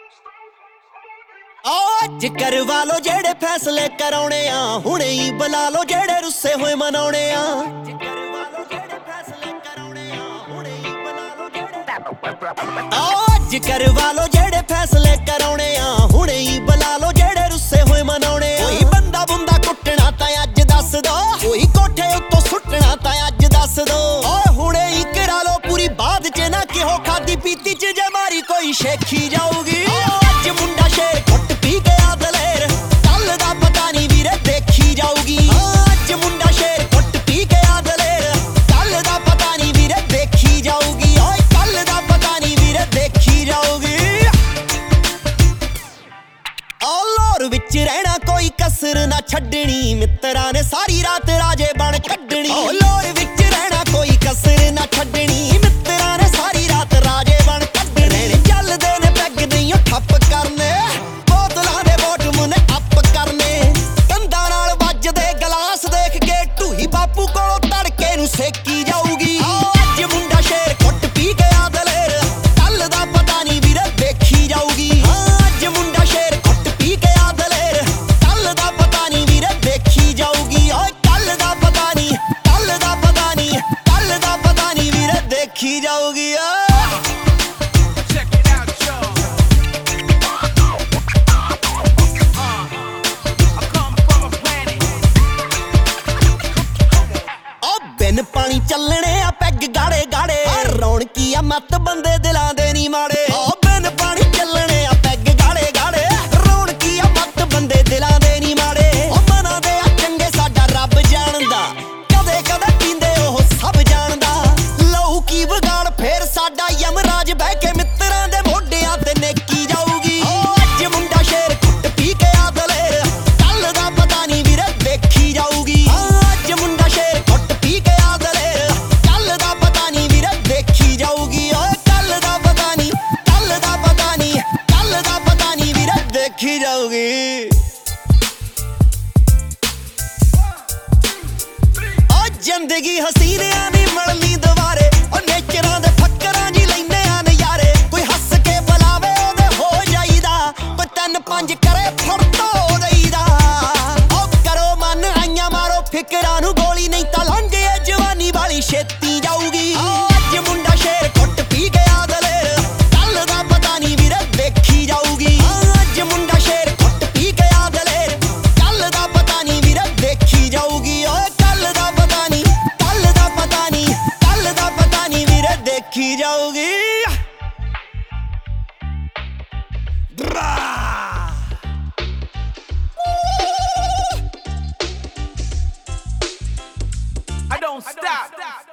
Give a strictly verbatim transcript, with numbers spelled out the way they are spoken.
ਅੱਜ ਕਰਵਾ ਲੋ ਜਿਹੜੇ ਫੈਸਲੇ ਕਰਾਉਣੇ ਆ, ਹੁਣੇ ਹੀ ਬੁਲਾ ਲੋ ਜਿਹੜੇ ਰੁੱਸੇ ਹੋਏ ਮਨਾਉਣੇ ਆ। ਅੱਜ ਕਰਵਾ ਲੋ ਜਿਹੜੇ ਫੈਸਲੇ ਕਰਾਉਣੇ ਆ, ਹੁਣੇ ਹੀ ਬੁਲਾ ਲੋ ਜਿਹੜੇ ਅੱਜ ਕਰਵਾ ਲੋ ਜਿਹੜੇ ਫੈਸਲੇ ਕਰਾਉਣੇ ਆ, ਹੁਣੇ ਹੀ ਬੁਲਾ ਲੋ ਜਿਹੜੇ ਰੁੱਸੇ ਹੋਏ ਮਨਾਉਣੇ ਆ। ਕੋਈ ਬੰਦਾ ਬੁੰਦਾ ਕੁੱਟਣਾ ਤਾਂ ਅੱਜ ਦੱਸ ਦੋ, ਕੋਈ ਕੋਠੇ ਉੱਤੋਂ ਸੁੱਟਣਾ ਤਾਂ ਅੱਜ ਦੱਸ ਦੋ। ਓਏ ਹੁਣੇ ਹੀ ਕਰਾ ਲੋ ਪੂਰੀ ਬਾਦ ਚ ਨਾ ਕਿਹੋ ਖਾਦੀ ਪੀਤੀ ਚ ਜੇ ਮਾਰੀ ਕੋਈ ਸ਼ੇਖੀ ਜਾਊਗੀ। ਅੱਜ ਮੁੰਡਾ ਸ਼ੇਰ ਘੁੱਟ ਪੀ ਗਿਆ ਦਲੇਰ, ਕੱਲ ਦਾ ਪਤਾ ਨਹੀਂ ਵੀਰੇ ਦੇਖੀ ਜਾਊਗੀ। ਅੱਜ ਮੁੰਡਾ ਸ਼ੇਰ ਘੁੱਟ ਪੀ ਗਿਆ ਦਲੇਰ, ਕੱਲ ਦਾ ਪਤਾ ਨਹੀਂ ਵੀਰੇ ਦੇਖੀ ਜਾਊਗੀ। ਓਏ ਕੱਲ ਦਾ ਪਤਾ ਨਹੀਂ ਵੀਰੇ ਦੇਖੀ ਜਾਊਗੀ। ਓ ਲੋਰ ਵਿੱਚ ਰਹਿਣਾ ਕੋਈ ਕਸਰ ਨਾ ਛੱਡਣੀ, ਮਿੱਤਰਾਂ ਨੇ ਸਾਰੀ ਰਾਤ ਰਾਜੇ ਬਣ ਕੱਢਣੀ। ਓ ਲੋਰ ਵਿੱਚ ਰਹਿਣਾ ਕੋਈ ਕਸਰ ਨਾ ਛੱਡਣੀ, ਮਿੱਤਰਾਂ ਨੇ ਸਾਰੀ ਰਾਤ ਰਾਜੇ ਬਣ ਕੱਢਣੇ। ਚੱਲਦੇ ਨੇ ਪੈਗ ਨਹੀਂ ਠੱਪ ਕਰਨੇ, ਬੋਤਲਾਂ ਦੇ ਬੋਟ ਮੁੰਨੇ ਅੱਪ ਕਰਨੇ। ਕੰਧਾਂ ਨਾਲ ਵੱਜਦੇ ਗਲਾਸ ਦੇਖ ਕੇ ਢੂਹੀ ਬਾਪੂ ਕੋਲੋਂ ਤੜਕੇ ਨੂੰ ਸੇਕੀ ਜਾਊਗੀ। ਅੱਜ ਮੁੰਡਾ ਸ਼ੇਰ ਘੁੱਟ ਪੀ ਗਿਆ ਦਲੇਰ, ਕੱਲ ਦਾ ਪਤਾ ਨਹੀਂ ਵੀਰੇ ਦੇਖੀ ਜਾਊਗੀ। ਅੱਜ ਮੁੰਡਾ ਸ਼ੇਰ ਘੁੱਟ ਪੀ ਗਿਆ ਦਲੇਰ, ਕੱਲ ਦਾ ਪਤਾ ਨਹੀਂ ਵੀਰੇ ਦੇਖੀ ਜਾਊਗੀ। ਓਏ ਕੱਲ ਦਾ ਪਤਾ ਨਹੀਂ, ਕੱਲ ਦਾ ਪਤਾ ਨਹੀਂ, ਕੱਲ ਦਾ ਪਤਾ ਨਹੀਂ ਵੀਰੇ ਦੇਖੀ ਜਾਊਗੀ। ਬਿਨ ਪਾਣੀ ਚੱਲਣੇ ਆ ਪੈਗ ਗਾੜੇ ਗਾੜੇ, ਰੌਣਕੀ ਆ ਮੱਤ ਬੰਦੇ ਦਿਲਾਂ ਦੇ ਨੀ ਮਾੜੇ। ਓ ਬਿਨ ਪਾਣੀ ਚੱਲਣੇ ਆ ਪੈਗ ਗਾੜੇ ਗਾੜੇ, ਰੌਣਕੀ ਆ ਮੱਤ ਬੰਦੇ ਦਿਲਾਂ ਦੇ ਨੀ ਮਾੜੇ। ਓ ਮਨਾਂ ਦੇ ਆ ਚੰਗੇ ਸਾਡਾ ਰੱਬ ਜਾਣਦਾ, ਕਦੇ ਕਦੇ ਪੀਂਦੇ ਉਹ ਸਭ ਜਾਣਦਾ। ਲਹੂ ਕੀ ਵਿਗਾੜ ਫੇਰ ਸਾਡਾ ਯਮਰਾਜ ਬਹਿ ਕੇ ਮਿੱਤਰਾਂ ਦੇ ਮੋਢਿਆਂ ਤੇ ਨੇਕੀ ਜਾਊਗੀ। ਓ ਅੱਜ ਮੁੰਡਾ ਸ਼ੇਰ ਘੁੱਟ ਪੀ ਗਿਆ ਦਲੇਰ, ਕੱਲ ਦਾ ਪਤਾ ਨਹੀਂ ਵੀਰੇ ਦੇਖੀ ਜਾਊਗੀ। ਅੱਜ ਮੁੰਡਾ ਸ਼ੇਰ ਘੁੱਟ ਪੀ ਗਿਆ ਦਲੇਰ, ਕੱਲ ਦਾ ਪਤਾ ਨਹੀਂ ਵੀਰੇ ਦੇਖੀ ਜਾਊਗੀ। ਓਏ ਕੱਲ ਦਾ ਪਤਾ ਨਹੀਂ, ਕੱਲ ਦਾ ਪਤਾ ਨਹੀਂ, ਕੱਲ ਦਾ ਪਤਾ ਨਹੀਂ ਵੀਰੇ ਦੇਖੀ ਜਾਊਗੀ। ਓ ਜ਼ਿੰਦਗੀ ਹਸੀਨਿਆਂ ਦੀ ਮਿਲਣੀ ਦੁਬਾਰੇ, ਓ ਨੇਚਰਾਂ ਦੇ ਫੱਕਰਾਂ ਜੀ ਲੈਨੇ ਆ ਨਜ਼ਾਰੇ। ਕੋਈ ਹੱਸ ਕੇ ਬੁਲਾਵੇ ਉਹਦੇ ਹੋ ਜਾਈਦਾ, ਕੋਈ ਤਿੰਨ ਪੰਜ ਕਰੇ ਫੜ ਧੋ ਦੇਈਦਾ। ਓ ਕਰੋ ਮਨ ਆਈਆਂ ਮਾਰੋ ਫਿਕਰਾਂ ਨੂੰ ਗੋਲੀ, ਨਹੀਂ ਤਾਂ ਲੰਘ ਇਹ ਜਵਾਨੀ ਵਾਲੀ ਛੇਤੀ ਜਾਊਗੀ। ਅੱਜ ਮੁੰਡਾ ਸ਼ੇਰ ਘੁੱਟ ਪੀ ਗਿਆ ਦਲੇਰ, ਕੱਲ ਦਾ ਪਤਾ ਨਹੀਂ ਵੀਰੇ ਦੇਖੀ ਜਾਊਗੀ। ਅੱਜ ਮੁੰਡਾ ਸ਼ੇਰ ਘੁੱਟ ਪੀ ਗਿਆ ਦਲੇਰ, ਕੱਲ ਦਾ ਪਤਾ ਨਹੀਂ ਵੀਰੇ ਦੇਖੀ ਜਾਊਗੀ। ਓਏ ਕੱਲ ਦਾ ਪਤਾ ਨਹੀਂ, ਕੱਲ ਦਾ ਪਤਾ ਨਹੀਂ, ਕੱਲ ਦਾ ਪਤਾ ਨਹੀਂ ਵੀਰੇ ਦੇਖੀ ਜਾਊਗੀ। I don't stop.